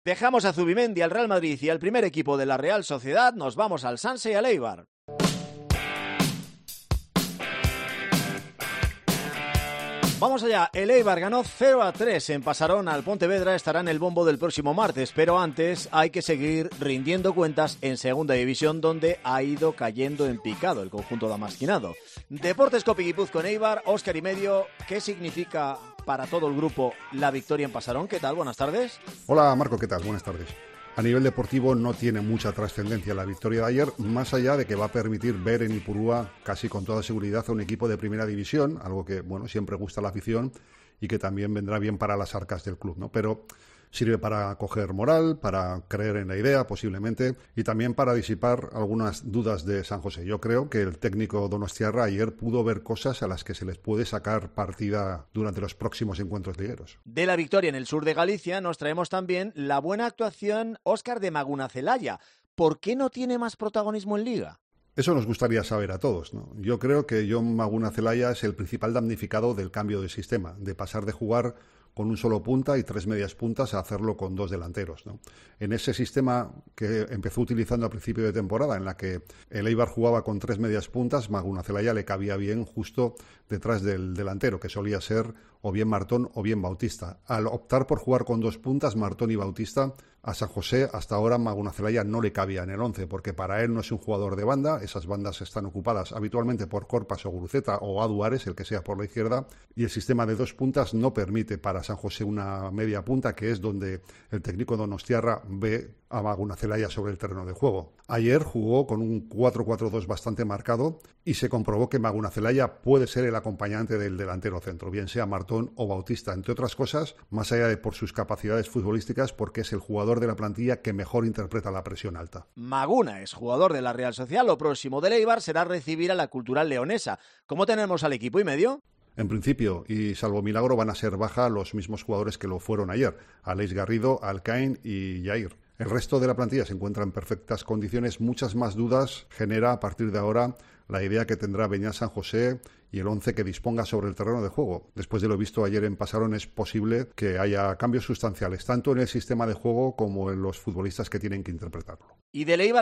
Dejamos a Zubimendi, al Real Madrid y al primer equipo de la Real Sociedad. Nos vamos al Sanse y al Eibar. Vamos allá, el Eibar ganó 0-3 en Pasarón al Pontevedra, estará en el bombo del próximo martes, pero antes hay que seguir rindiendo cuentas en Segunda División, donde ha ido cayendo en picado el conjunto damasquinado. Deportes Copi Guipúzcoa Eibar, Óscar y medio, ¿qué significa para todo el grupo la victoria en Pasarón? ¿Qué tal? Buenas tardes. Hola Marco, ¿qué tal? Buenas tardes. A nivel deportivo no tiene mucha trascendencia la victoria de ayer, más allá de que va a permitir ver en Ipurúa casi con toda seguridad a un equipo de primera división, algo que bueno siempre gusta a la afición y que también vendrá bien para las arcas del club, ¿no? Pero sirve para coger moral, para creer en la idea posiblemente y también para disipar algunas dudas de San José. Yo creo que el técnico donostiarra ayer pudo ver cosas a las que se les puede sacar partida durante los próximos encuentros ligueros. De la victoria en el sur de Galicia nos traemos también la buena actuación, Óscar, de Maguna Celaya. ¿Por qué no tiene más protagonismo en Liga? Eso nos gustaría saber a todos, ¿no? Yo creo que Jon Maguna Celaya es el principal damnificado del cambio de sistema, de pasar de jugar con un solo punta y 3 medias puntas a hacerlo con 2 delanteros, ¿no? En ese sistema que empezó utilizando a principio de temporada, en la que el Eibar jugaba con 3 medias puntas, Maguna Celaya le cabía bien justo detrás del delantero, que solía ser o bien Martón o bien Bautista. Al optar por jugar con 2 puntas, Martón y Bautista, a San José hasta ahora Maguna Celaya no le cabía en el 11, porque para él no es un jugador de banda, esas bandas están ocupadas habitualmente por Corpas o Guruceta o Aduares, el que sea por la izquierda, y el sistema de 2 puntas no permite para San José una media punta, que es donde el técnico donostiarra ve a Maguna Celaya sobre el terreno de juego. Ayer jugó con un 4-4-2 bastante marcado y se comprobó que Maguna Celaya puede ser el acompañante del delantero centro, bien sea Martón o Bautista, entre otras cosas, más allá de por sus capacidades futbolísticas, porque es el jugador de la plantilla que mejor interpreta la presión alta. Maguna es jugador de la Real Sociedad, lo próximo del Eibar será recibir a la Cultural Leonesa. ¿Cómo tenemos al equipo y medio? En principio, y salvo milagro, van a ser baja los mismos jugadores que lo fueron ayer, Aleix Garrido, Alcaín y Jair. El resto de la plantilla se encuentra en perfectas condiciones. Muchas más dudas genera a partir de ahora la idea que tendrá Beñat San José y el 11 que disponga sobre el terreno de juego. Después de lo visto ayer en Pasarón, es posible que haya cambios sustanciales, tanto en el sistema de juego como en los futbolistas que tienen que interpretarlo. Y del Eibar